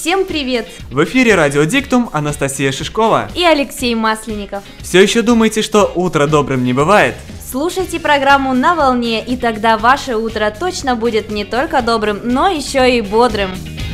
Всем привет! В эфире Радио Диктум, Анастасия Шишкова и Алексей Масленников. Все еще думаете, что утро добрым не бывает? Слушайте программу «На волне», и тогда ваше утро точно будет не только добрым, но еще и бодрым.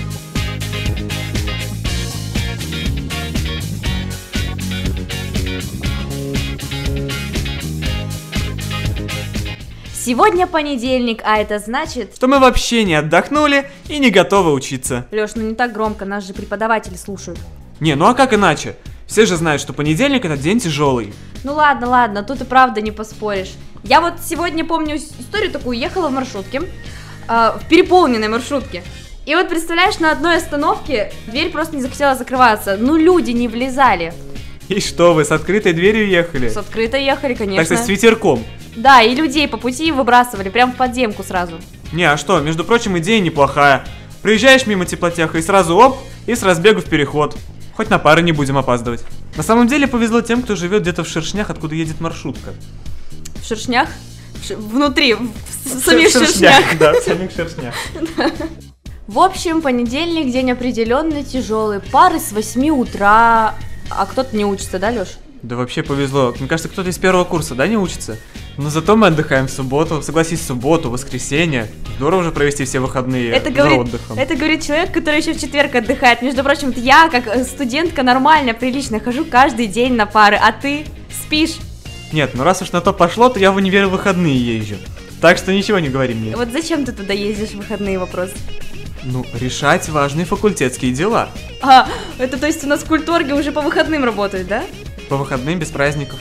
Сегодня понедельник, а это значит, что мы вообще не отдохнули и не готовы учиться. Лёш, ну не так громко, нас же преподаватели слушают. Не, ну а как иначе? Все же знают, что понедельник это день тяжелый. Ну ладно, тут и правда не поспоришь. Я вот сегодня помню историю такую, ехала в маршрутке, в переполненной маршрутке. И вот представляешь, на одной остановке дверь просто не захотела закрываться, ну люди не влезали. И что, вы с открытой дверью ехали? С открытой ехали, конечно. Так сказать, с ветерком. Да, и людей по пути выбрасывали, прям в подземку сразу. Не, а что, между прочим, идея неплохая. Приезжаешь мимо теплотеха и сразу оп, и с разбегу в переход. Хоть на пары не будем опаздывать. На самом деле повезло тем, кто живет где-то в Шершнях, откуда едет маршрутка. В Шершнях? Внутри, в самих Шершнях. Да, в самих Шершнях. В общем, понедельник, день определенный, тяжелый. Пары с 8 утра, а кто-то не учится, да, Лёш? Да вообще повезло. Мне кажется, кто-то из первого курса, да, не учится? Но зато мы отдыхаем в субботу. Согласись, субботу, воскресенье. Здорово же провести все выходные за отдыхом. Это говорит человек, который еще в четверг отдыхает. Между прочим, я, как студентка, нормально, прилично хожу каждый день на пары, а ты спишь. Нет, ну раз уж на то пошло, то я в универ в выходные езжу. Так что ничего не говори мне. Вот зачем ты туда ездишь в выходные, вопрос? Ну, решать важные факультетские дела. А, это то есть у нас в культорге уже по выходным работают, да? По выходным без праздников.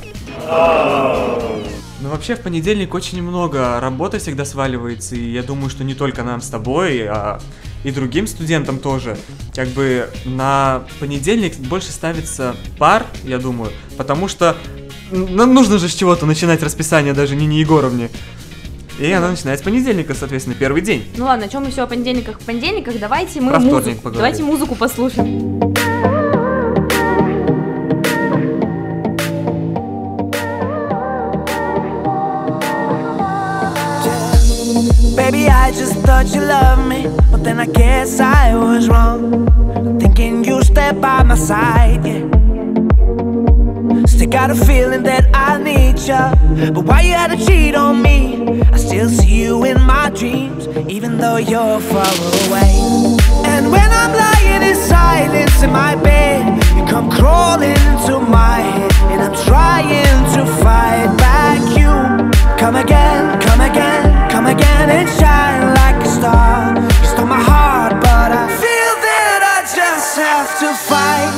Ну вообще в понедельник очень много работы всегда сваливается, и я думаю, что не только нам с тобой, а и другим студентам тоже. Как бы на понедельник больше ставится пар, я думаю, потому что нам нужно же с чего-то начинать расписание даже Нине Егоровне. И она начинает с понедельника, соответственно, первый день. Ну ладно, о чем мы все о понедельниках? В понедельниках давайте мы давайте музыку послушаем. Baby, I just thought you loved me, but then I guess I was wrong. Thinking you stay by my side, yeah. Still got a feeling that I need you, but why you had to cheat on me? I still see you in my dreams, even though you're far away. And when I'm lying in silence in my bed, you come crawling into my head, and I'm trying to fight back you. Come again, come again, come again and shine like a star. You stole my heart, but I feel that I just have to fight.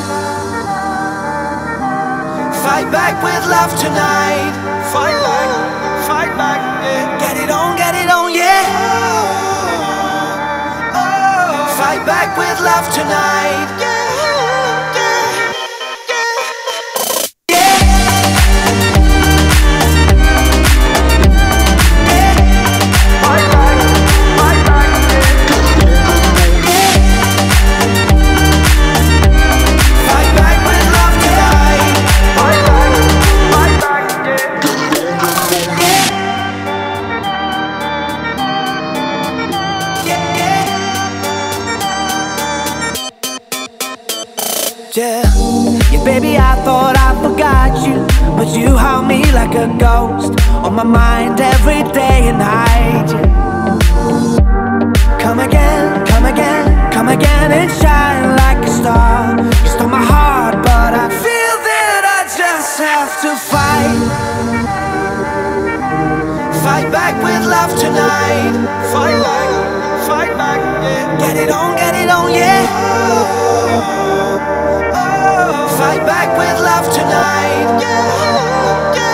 Fight back with love tonight. Fight back, yeah. Get it on, yeah. Oh, fight back with love tonight, yeah. Yeah, baby, I thought I forgot you, but you haunt me like a ghost on my mind every day and night. Yeah. Come again, come again, come again and shine like a star. You stole my heart, but I feel that I just have to fight. Fight back with love tonight. Fight back, yeah. Get it on, yeah. Oh, fight back with love tonight, yeah, yeah,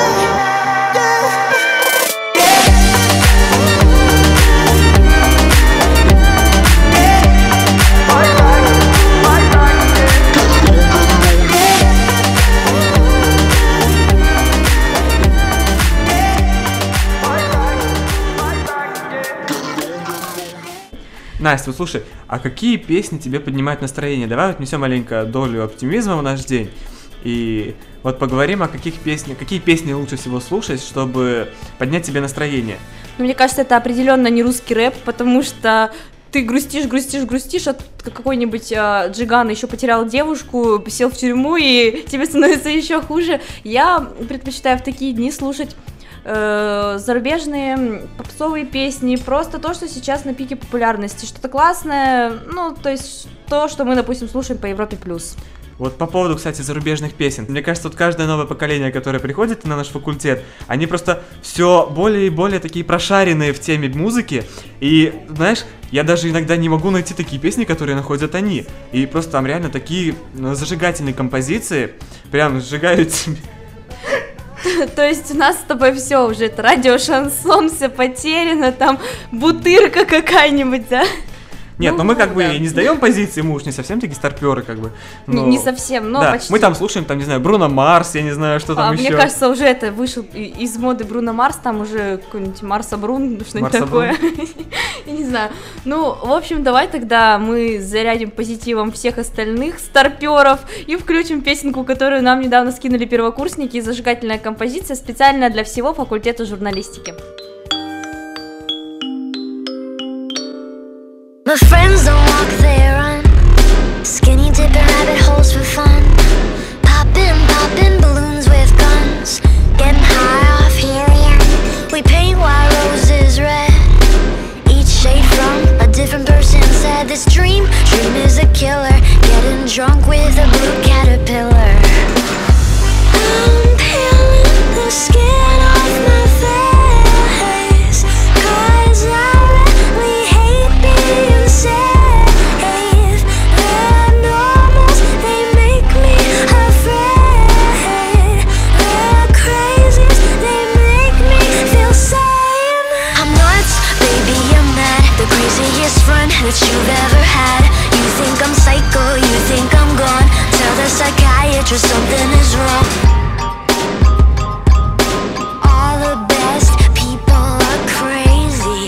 Настя, вот слушай, а какие песни тебе поднимают настроение? Давай вот внесем маленько долю оптимизма в наш день. И вот поговорим о какие песни лучше всего слушать, чтобы поднять тебе настроение. Ну, мне кажется, это определенно не русский рэп, потому что ты грустишь, а тут какой-нибудь Джиган еще потерял девушку, сел в тюрьму, и тебе становится еще хуже. Я предпочитаю в такие дни слушать зарубежные попсовые песни, просто то, что сейчас на пике популярности, что-то классное, ну, то есть то, что мы, допустим, слушаем по Европе+. Вот по поводу, кстати, зарубежных песен. Мне кажется, вот каждое новое поколение, которое приходит на наш факультет, они просто все более и более такие прошаренные в теме музыки. И, знаешь, я даже иногда не могу найти такие песни, которые находят они. И просто там реально такие зажигательные композиции, прям сжигают тебя. То есть у нас с тобой все уже, это радио шансон, все потеряно, там бутырка какая-нибудь, да? Нет, но мы как бы не сдаем позиции, мы уж не совсем такие старперы, как бы. Но... Не совсем, но да, почти. Мы там слушаем, там, не знаю, Бруно Марс, я не знаю, что там еще. Мне кажется, уже это вышел из моды Бруно Марс, там уже какой-нибудь Марса Брун, что-нибудь такое. Я не знаю. Ну, в общем, давай тогда мы зарядим позитивом всех остальных старперов и включим песенку, которую нам недавно скинули первокурсники, зажигательная композиция, специально для всего факультета журналистики. My friends don't walk, they run. Skinny dipping rabbit holes for fun. Popping balloons with guns. Getting high off helium. We paint white roses red. Each shade from a different person said this dream is a killer. Getting drunk with a blue caterpillar. I'm peeling the skin off my face, 'cause I really hate being safe. The normals, they make me afraid. The crazies, they make me feel sane. I'm nuts, baby, I'm mad. The craziest friend that you've ever had. You think I'm psycho, you think I'm gone. Tell the psychiatrist something is wrong. All the best people are crazy.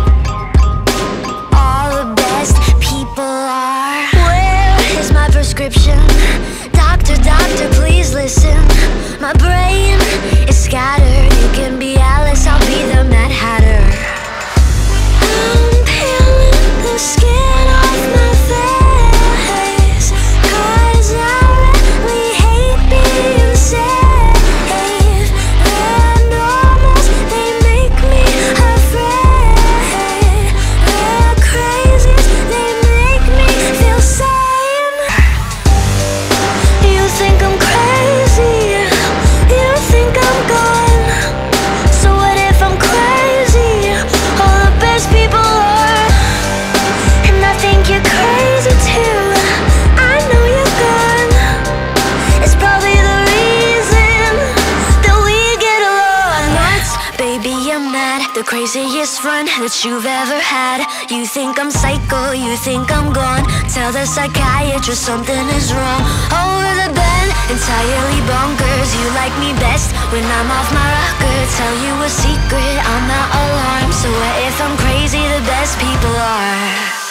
All the best people are. Where is my prescription? Doctor, please listen. My brain is scattered. You can be Alice, I'll be the Mad Hatter. I'm peeling the skin off my face, 'cause I really hate being safe. The normals, they make me afraid. The crazies, they make me feel sane. You think I'm crazy, you think I'm gone. So what if I'm crazy? All the best people are. And I think you're crazy too. I know you're gone. It's probably the reason that we get along. Nuts, baby, I'm mad. The craziest friend that you've ever had. You think I'm psycho, you think I'm gone. Tell the psychiatrist something is wrong. Over the bed, entirely bonkers. You like me best when I'm off my rocker. Tell you a secret, I'm not alarmed. So what if I'm crazy? The best people are.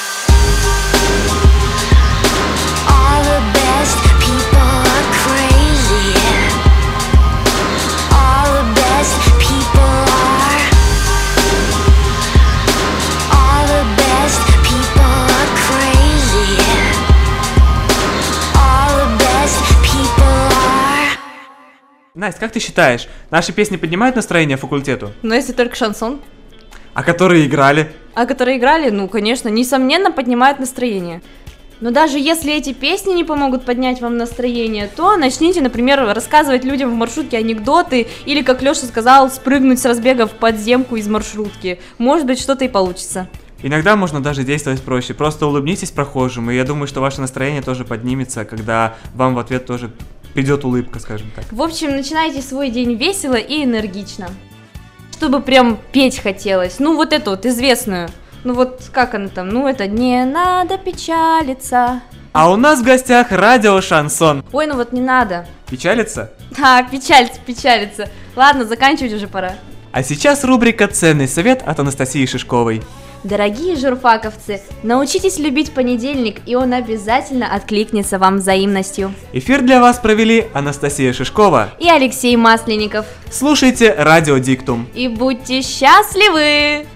All the best people are crazy. All the best people are. All the best people are crazy. All the best people are. Настя, как ты считаешь, наши песни поднимают настроение факультету? Но если только шансон. А которые играли? А которые играли, ну, конечно, несомненно, поднимают настроение. Но даже если эти песни не помогут поднять вам настроение, то начните, например, рассказывать людям в маршрутке анекдоты, или, как Леша сказал, спрыгнуть с разбега в подземку из маршрутки. Может быть, что-то и получится. Иногда можно даже действовать проще. Просто улыбнитесь прохожим, и я думаю, что ваше настроение тоже поднимется, когда вам в ответ тоже придет улыбка, скажем так. В общем, начинайте свой день весело и энергично. Чтобы прям петь хотелось. Ну, вот эту вот известную. Ну, вот как она там? Ну, это «Не надо печалиться». А у нас в гостях радио Шансон. Ой, ну вот не надо. Печалится? Да, печалится. Ладно, заканчивать уже пора. А сейчас рубрика «Ценный совет» от Анастасии Шишковой. Дорогие журфаковцы, научитесь любить понедельник, и он обязательно откликнется вам взаимностью. Эфир для вас провели Анастасия Шишкова и Алексей Масленников. Слушайте Радио Диктум. И будьте счастливы!